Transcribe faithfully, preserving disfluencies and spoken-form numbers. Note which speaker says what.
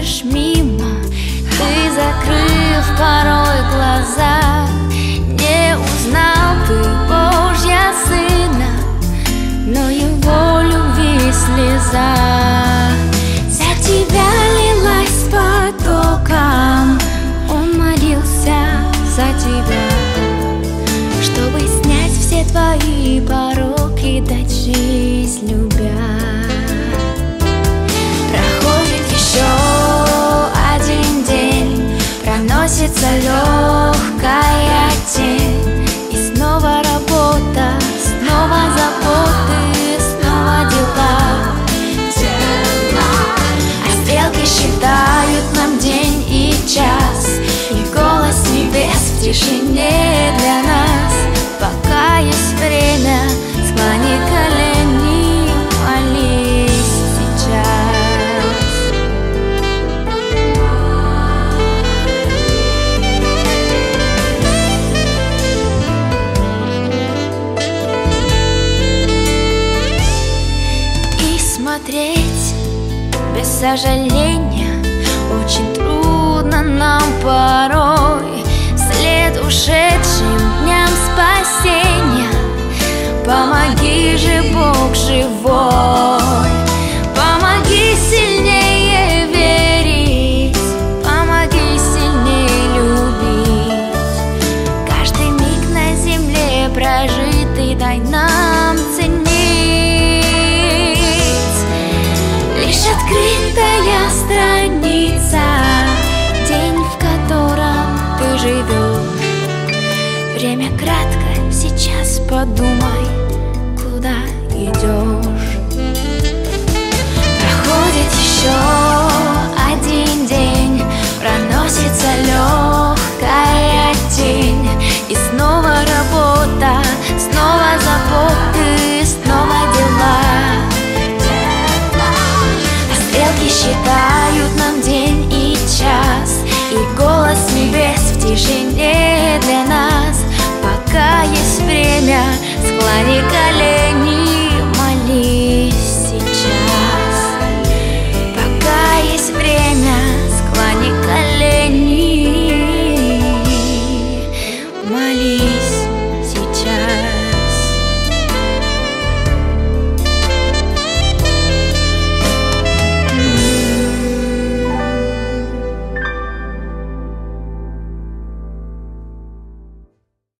Speaker 1: проходишь мимо, ты, закрыв порой глаза, не узнал ты Божья Сына, но Его любви слеза за тебя лилась потоком. Он молился за тебя, чтобы снять все твои пороки, дать жизнь любя. Проходит еще один день, проносится легкая тень, и снова работа, снова заботы, снова дела. А стрелки считают нам день и час, и голос небес в тишине для нас. Пока есть время, склони колени, молись сейчас. И смотреть без сожаления очень трудно нам порой, вслед ушедшим дням спасения. Помоги же, Бог живой, помоги сильнее верить, помоги сильнее любить. Каждый миг на земле прожитый дай нам ценить. Лишь открытая страница, день, в котором ты живешь. Время кратко, сейчас подумай, куда идешь. Проходит еще один день, проносится легкая тень, и снова работа, снова заботы, снова дела. А стрелки считают нам день и час, и голос небес в тишине для нас.